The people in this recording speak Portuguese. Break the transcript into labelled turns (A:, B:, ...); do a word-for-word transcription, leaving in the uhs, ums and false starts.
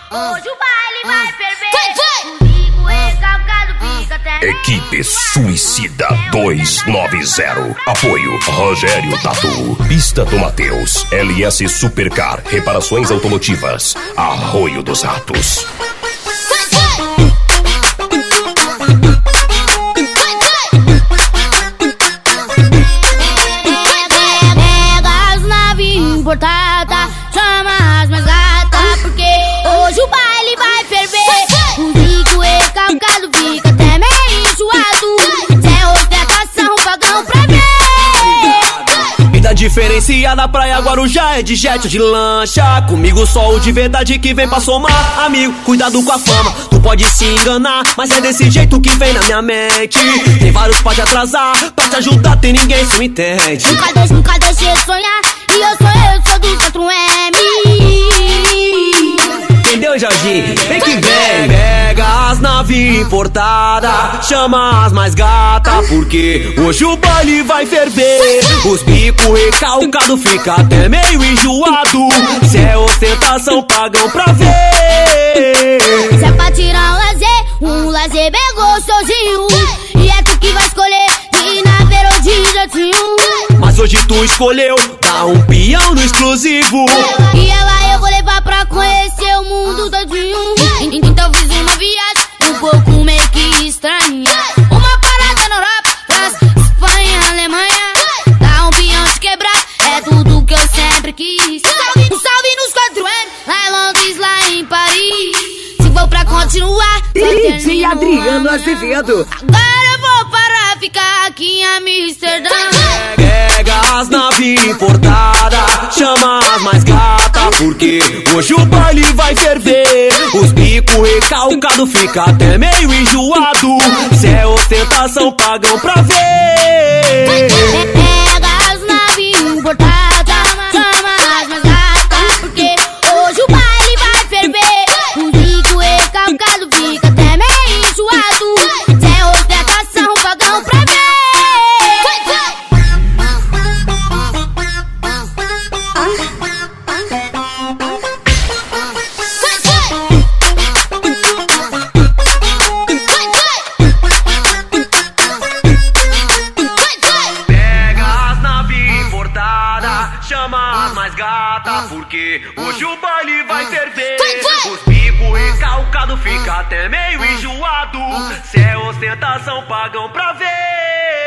A: Hoje o baile vai ferver. O bico recalcado fica até.
B: Equipe Suicida duzentos e noventa. Apoio Rogério Tatu. Pista do Matheus. L S Supercar. Reparações automotivas. Arroio dos Ratos.
A: Importada, chama as mais gatas, porque hoje o baile vai ferver. O bico recalcado fica até meio enjoado. Cê é ostentação, pagão pra ver.
C: Vida diferencia na praia, Guarujá é de jet ou de lancha. Comigo só o de verdade que vem pra somar. Amigo, cuidado com a fama, tu pode se enganar, mas é desse jeito que vem na minha mente. Tem vários pra te atrasar, pra te ajudar tem ninguém se me entende.
A: Nunca deixe, nunca deixe de sonhar. E eu sou eu, sou do quatro M.
C: Entendeu, Jorginho? Vem que vem. Pega as naves importadas, chama as mais gatas, porque hoje o baile vai ferver. Os bicos recalcados fica até meio enjoado. Se é ostentação, pagam pra ver.
A: Se é pra tirar um lazer, um lazer bem gostosinho. E é tu que vai escolher de ir na beira ou de jatinho.
C: Mas hoje tu escolheu dar um peão no exclusivo.
A: E ela eu vou levar pra conhecer o mundo todinho. Então fiz uma viagem um pouco meio que estranha. Uma parada na Europa, França, Espanha, Alemanha. Dar um peão de quebrar é tudo que eu sempre quis. Um salve nos quatro M, lá em Londres, lá em Paris. Se for pra continuar,
D: D J Adriano Azevedo.
A: Agora eu vou parar, ficar aqui em Amsterdã.
C: Pega as naves importadas, chama as mais gatas, porque hoje o baile vai ferver. Os bicos recalcados fica até meio enjoado. Se é ostentação, pagam pra ver.
A: Pega as naves importadas, chama as mais gatas, porque hoje o baile vai ferver. Os bicos recalcados fica até meio enjoado. Se é ostentação, pagam pra ver.
C: Chama as mais gatas, porque hoje o baile vai ferver. Os bicos recalcados fica até meio enjoado. Se é ostentação, pagam pra ver.